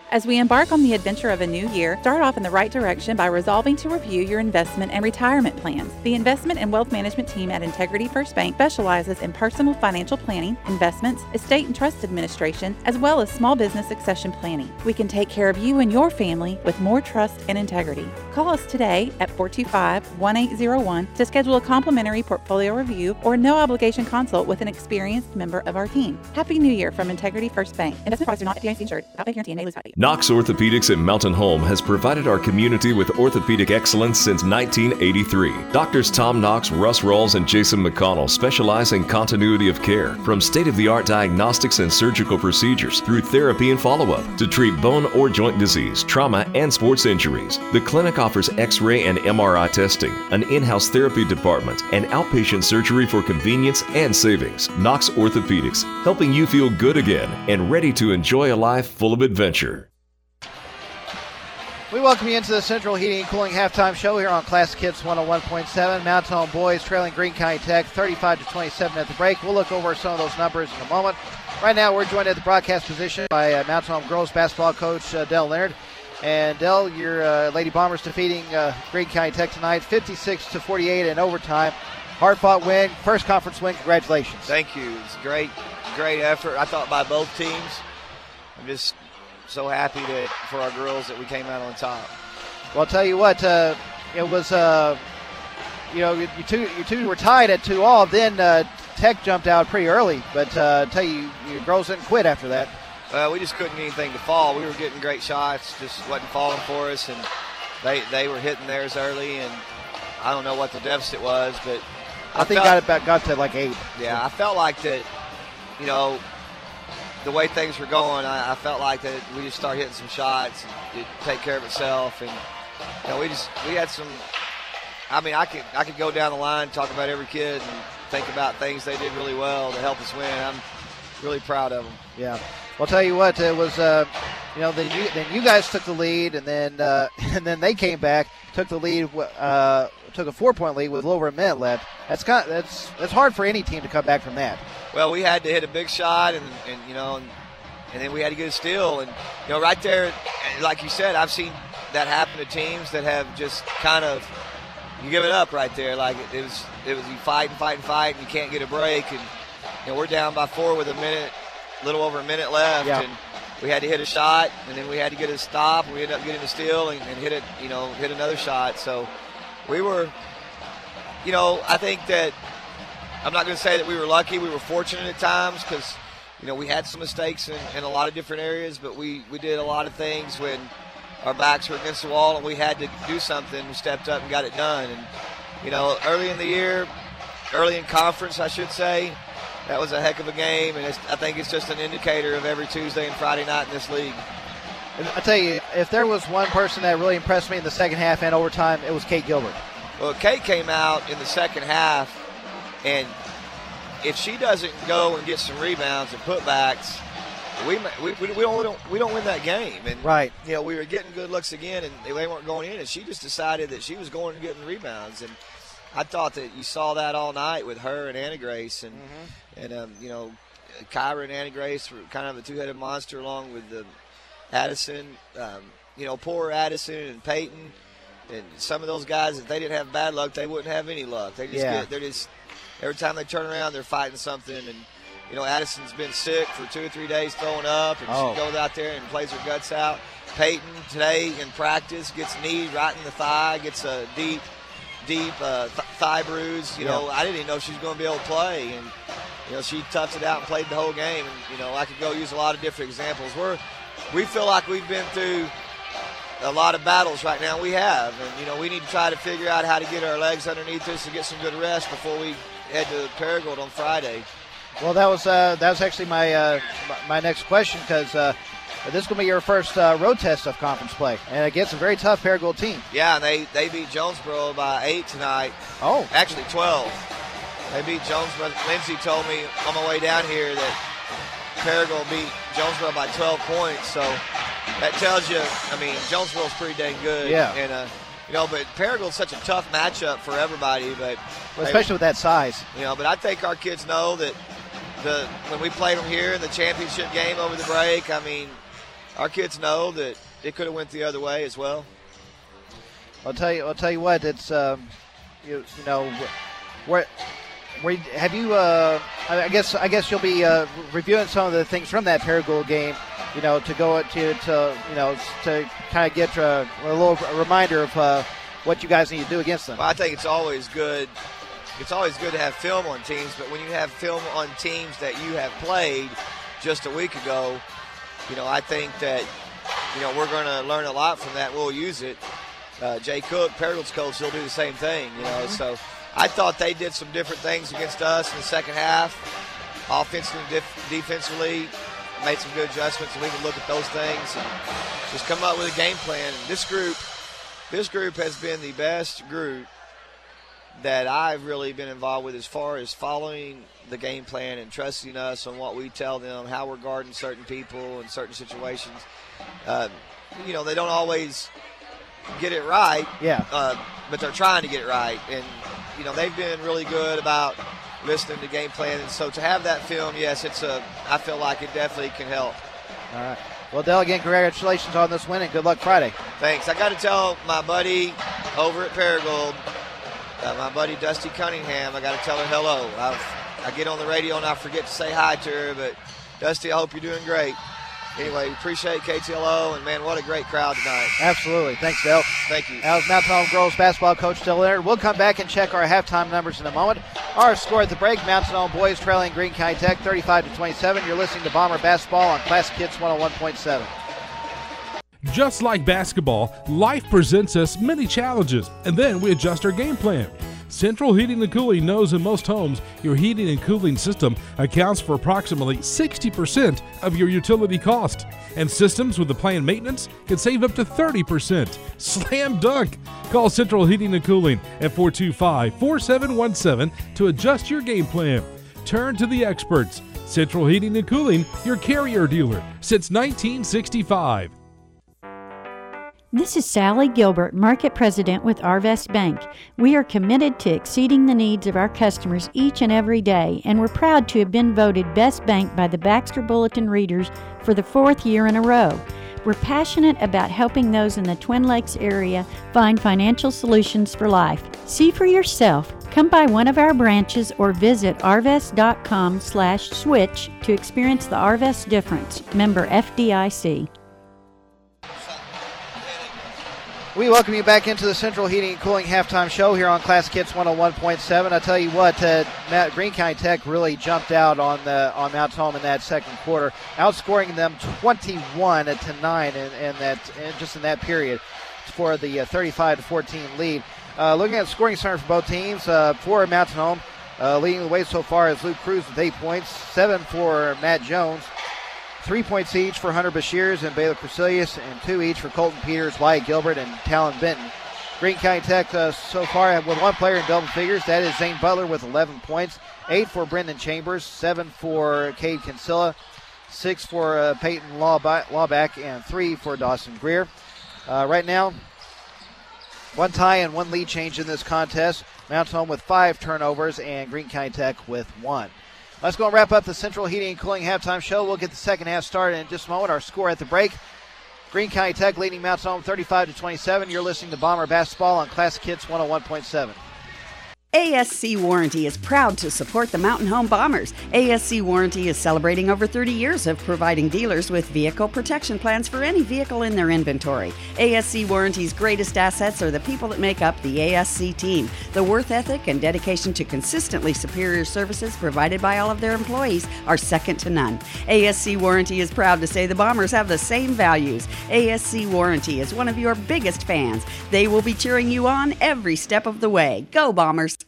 As we embark on the adventure of a new year, start off in the right direction by resolving to review your investment and retirement plans. The investment and wealth management team at Integrity First Bank specializes in personal financial planning, investments, estate and trust administration, as well as small business succession planning. We can take care of you and your family with more trust and integrity. Call us today at 425-1801 to schedule a complimentary portfolio review or no obligation consult with an experienced member of our team. Happy New Year from Integrity First Bank. Investment products are not FDIC insured. Without guarantee and may lose value. Knox Orthopedics in Mountain Home has provided our community with orthopedic excellence since 1983. Doctors Tom Knox, Russ Rawls, and Jason McConnell specialize in continuity of care, from state-of-the-art diagnostics and surgical procedures through therapy and follow-up to treat bone or joint disease, trauma, and sports injuries. The clinic offers X-ray and MRI testing, an in-house therapy department, and outpatient surgery for convenience and savings. Knox Orthopedics, helping you feel good again and ready to enjoy a life full of adventure. We welcome you into the Central Heating and Cooling halftime show here on Classic Hits 101.7. Mountain Home boys trailing Greene County Tech 35-27 at the break. We'll look over some of those numbers in a moment. Right now, we're joined at the broadcast position by Mountain Home girls basketball coach Dell Leonard. And Dell, your Lady Bombers defeating Greene County Tech tonight, 56-48 in overtime. Hard-fought win, first conference win. Congratulations. Thank you. It's a great effort, I thought, by both teams. I'm just so happy for our girls that we came out on top. Well, I'll tell you what, it was, you two were tied at 2-all. Then Tech jumped out pretty early, but I tell you, your girls didn't quit after that. We just couldn't get anything to fall. We were getting great shots, just wasn't falling for us, and they were hitting theirs early, and I don't know what the deficit was, but I think got to like 8. Yeah, I felt like that, the way things were going, I felt like that we just started hitting some shots and it take care of itself. And we had some. I mean, I could go down the line, talk about every kid, and think about things they did really well to help us win. I'm really proud of them. Yeah. Well, I'll tell you what, it was. Then you guys took the lead, and then they came back, took the lead, took a 4-point lead with a little over a minute left. That's hard for any team to come back from that. Well, we had to hit a big shot, and then we had to get a steal, and right there, like you said, I've seen that happen to teams that have just kind of you give it up right there. Like it was you fight, and you can't get a break, and we're down by 4 with a little over a minute left, and we had to hit a shot, and then we had to get a stop, and we ended up getting a steal and hit it, hit another shot. So we were, I think that. I'm not going to say that we were lucky. We were fortunate at times because, we had some mistakes in a lot of different areas, but we did a lot of things when our backs were against the wall and we had to do something. We stepped up and got it done. And, early in the year, early in conference, I should say, that was a heck of a game. And I think it's just an indicator of every Tuesday and Friday night in this league. I tell you, if there was one person that really impressed me in the second half and overtime, it was Kate Gilbert. Well, Kate came out in the second half. And if she doesn't go and get some rebounds and putbacks, we don't win that game. And right, we were getting good looks again, and they weren't going in. And she just decided that she was going and getting rebounds. And I thought that you saw that all night with her and Anna Grace, and Kyra and Anna Grace were kind of a two-headed monster along with Addison. Poor Addison and Peyton, and some of those guys. If they didn't have bad luck, they wouldn't have any luck. They're just. Every time they turn around, they're fighting something. And, Addison's been sick for 2 or 3 days throwing up, and she goes out there and plays her guts out. Peyton, today in practice, gets knee right in the thigh, gets a deep thigh bruise. I didn't even know she was going to be able to play. And, she toughed it out and played the whole game. And, I could go use a lot of different examples. We feel like we've been through a lot of battles right now. We have. And, we need to try to figure out how to get our legs underneath us and get some good rest before we head to Paragould on Friday. Well, that was actually my next question, because this is going to be your first road test of conference play, and against a very tough Paragould team. Yeah, and they beat Jonesboro by 8 tonight. Oh, actually 12. They beat Jonesboro. Lindsay told me on my way down here that Paragould beat Jonesboro by 12 points. So that tells you, Jonesboro's pretty dang good. Yeah. And but Paragould's such a tough matchup for everybody, but especially with that size. But I think our kids know that when we played them here in the championship game over the break, our kids know that it could have went the other way as well. I'll tell you what. It's you know, where have you? I guess you'll be reviewing some of the things from that Paragould game. You know, to go to kind of get a little reminder of what you guys need to do against them. Well, I think it's always good. It's always good to have film on teams, but when you have film on teams that you have played just a week ago, you know, I think that, you know, we're going to learn a lot from that. We'll use it. Jay Cook, Paragould's coach, he'll do the same thing, you know. So I thought they did some different things against us in the second half, offensively and defensively, made some good adjustments, and we can look at those things and just come up with a game plan. And this group has been the best group that I've really been involved with as far as following the game plan and trusting us on what we tell them, how we're guarding certain people in certain situations. You know, they don't always get it right, but they're trying to get it right. And, you know, they've been really good about listening to game plan. And so to have that film, yes, I feel like it definitely can help. All right. Well, Dell, again, congratulations on this win and good luck Friday. Thanks. I got to tell my buddy over at Paragould, my buddy Dusty Cunningham, I got to tell her hello. I get on the radio and I forget to say hi to her, but Dusty, I hope you're doing great. Anyway, appreciate KTLO, and, man, what a great crowd tonight. Absolutely. Thanks, Dell. Thank you. That was Mountain Home Girls basketball coach Dell Leonard. We'll come back and check our halftime numbers in a moment. Our score at the break, Mountain Home boys trailing Greene County Tech 35-27. You're listening to Bomber Basketball on Classic Hits 101.7. Just like basketball, life presents us many challenges, and then we adjust our game plan. Central Heating and Cooling knows in most homes, your heating and cooling system accounts for approximately 60% of your utility cost. And systems with the planned maintenance can save up to 30%. Slam dunk! Call Central Heating and Cooling at 425-4717 to adjust your game plan. Turn to the experts. Central Heating and Cooling, your Carrier dealer since 1965. This is Sally Gilbert, Market President with Arvest Bank. We are committed to exceeding the needs of our customers each and every day, and we're proud to have been voted Best Bank by the Baxter Bulletin readers for the 4th year in a row. We're passionate about helping those in the Twin Lakes area find financial solutions for life. See for yourself. Come by one of our branches or visit arvest.com/switch to experience the Arvest difference. Member FDIC. We welcome you back into the Central Heating and Cooling halftime show here on Classic Hits 101.7. I tell you what, Greene County Tech really jumped out on Mount Home in that second quarter, outscoring them 21-9 in that period for the 35-14 lead. Looking at the scoring center for both teams, for Mountain Home, leading the way so far is Luke Cruz with 8 points, 7 for Matt Jones. 3 points each for Hunter Bashirs and Baylor Crecilius, and 2 each for Colton Peters, Wyatt Gilbert, and Talon Benton. Greene County Tech so far with one player in double figures. That is Zane Butler with 11 points. 8 for Brendan Chambers, 7 for Cade Kinsella, 6 for Peyton Lawback, and 3 for Dawson Greer. Right now, one tie and one lead change in this contest. Mount Home with 5 turnovers and Greene County Tech with 1. Let's go and wrap up the Central Heating and Cooling halftime show. We'll get the second half started in just a moment. Our score at the break, Greene County Tech leading Mount Home 35-27. You're listening to Bomber Basketball on Classic Hits 101.7. ASC Warranty is proud to support the Mountain Home Bombers. ASC Warranty is celebrating over 30 years of providing dealers with vehicle protection plans for any vehicle in their inventory. ASC Warranty's greatest assets are the people that make up the ASC team. The worth ethic and dedication to consistently superior services provided by all of their employees are second to none. ASC Warranty is proud to say the Bombers have the same values. ASC Warranty is one of your biggest fans. They will be cheering you on every step of the way. Go Bombers!